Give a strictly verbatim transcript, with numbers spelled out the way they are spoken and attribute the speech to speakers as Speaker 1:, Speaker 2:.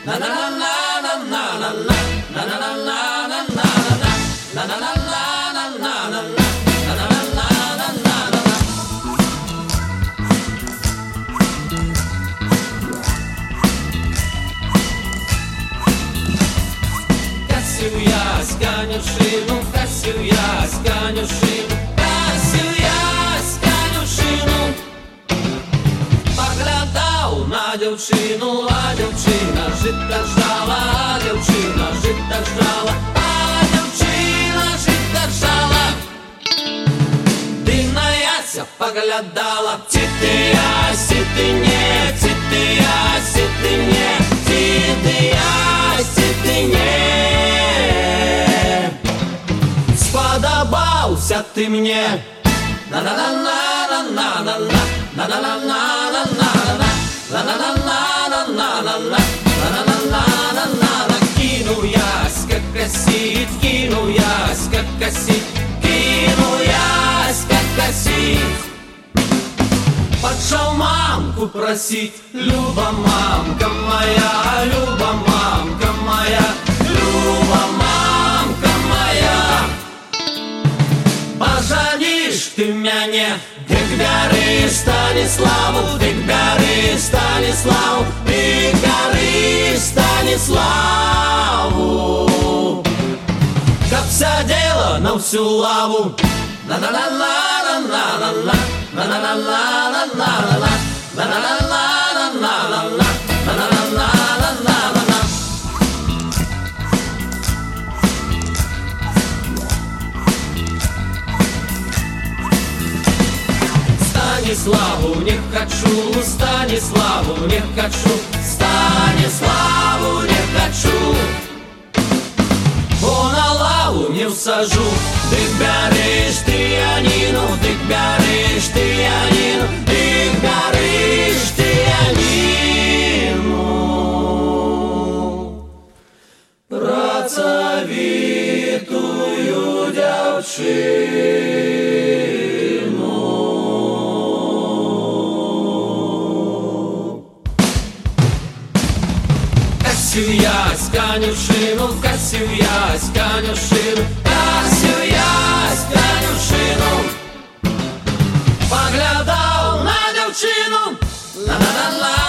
Speaker 1: Косю я с конюшину, косю я с конюшину, косю я с конюшину. Поглядав на дівчину, а дівчина жита ждала, а дівчина жита ждала, а дівчина жита ждала. Дивна яся поглядала, ці ти я, сі ти не, ці ти я, сі ти не, ці ти я, сі ти не. Сподобався ти мне. Кинул ясь, как косит, кинул ясь, как косит, кинул ясь, как косит. Пошел мамку просить, Люба, мамка моя, Люба, мамка моя, Люба, мамка моя. Пожалишь ты мяне, ты бяры Станиславу, ты бяры Станиславу, ты бяры Станиславу. Как вся дело на всю лаву. На-на-на-на-на-на-на, на-на-на-на-на-на-на, на-на-на-на-на-на-на, на-на-на-на-на-на. Станиславу не хочу, Станиславу не хочу, Станиславу не хочу. Бо на лаву не всажу. Ты бяриш ты Янину, ты бяриш ты Янину, ты бяриш ты Янину. Працавітую дівчину. Косю ясь конюшину, косю ясь конюшину, косю ясь конюшину. Поглядав на дівчину, на-на-на-на.